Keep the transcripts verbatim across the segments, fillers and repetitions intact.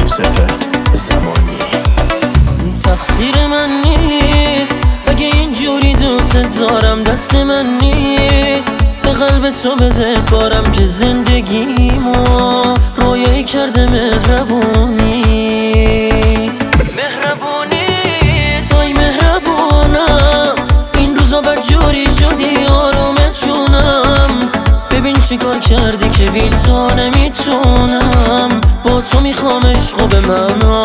یوسف زمانی. تقصیر من نیست اگه اینجوری دوست دارم، دست من نیست به قلب تو بده بارم که زندگیمو رویایی کرده مهربونیت. مهربونیت توی مهربونم، این روزا بدجوری شدی آرومت جونم. ببین چی کار کردی که بی تو نمیتونم، با تو میخوام عشقو به معنا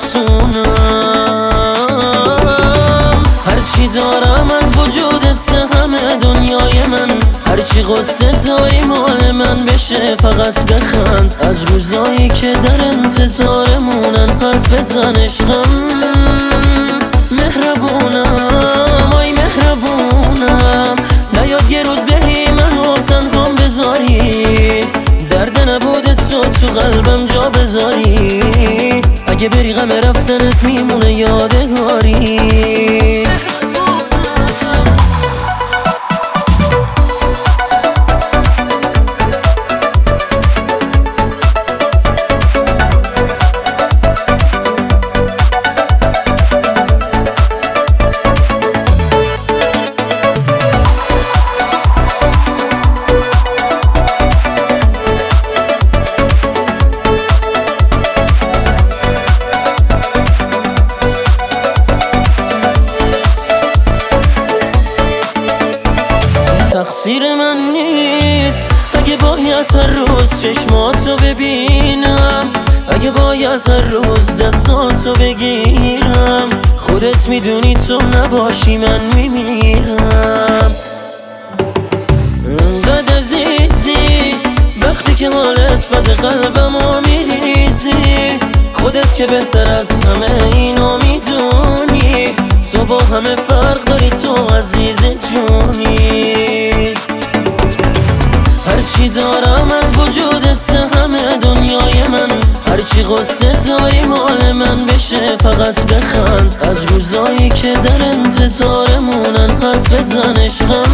برسونم. هرچی دارم از وجودت همه دنیای من، هرچی قصه داری مال من بشه فقط بخند. از روزایی که در انتظارمونن حرف بزن عشقم. مهربونم آی مهربونم، نیاد یه روز بری منو تنهام بذاری، درد نبود تو تو قلبم جا بذاری. اگه بری غم رفتنت میمونه یادگاری. تقصیر من نیست اگه باید هر روز چشماتو ببینم، اگه باید هر روز دستاتو بگیرم. خودت میدونی تو نباشی من میمیرم. انقدر عزیزی وقتی که حالت بده قلبمو میریزی، خودت که بهتر از همه اینو میدونی. تو با همه فرق داری، تو عزیز جونی. هرچی دارم از وجودت همه دنیای من، هرچی قصه داری مال من بشه فقط بخند. از روزایی که در انتظارمونن حرف بزن عشقم.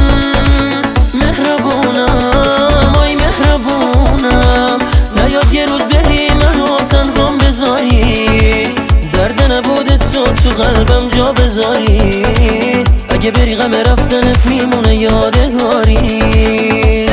مهربونم آی مهربونم، نیاد یه روز بری منو تنهام بذاری، درد نبود تو تو قلبم جا بذاری. اگه بری غم رفتنت میمونه یادگاری.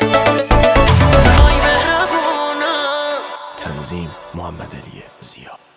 تنظیم محمد علی ضیا.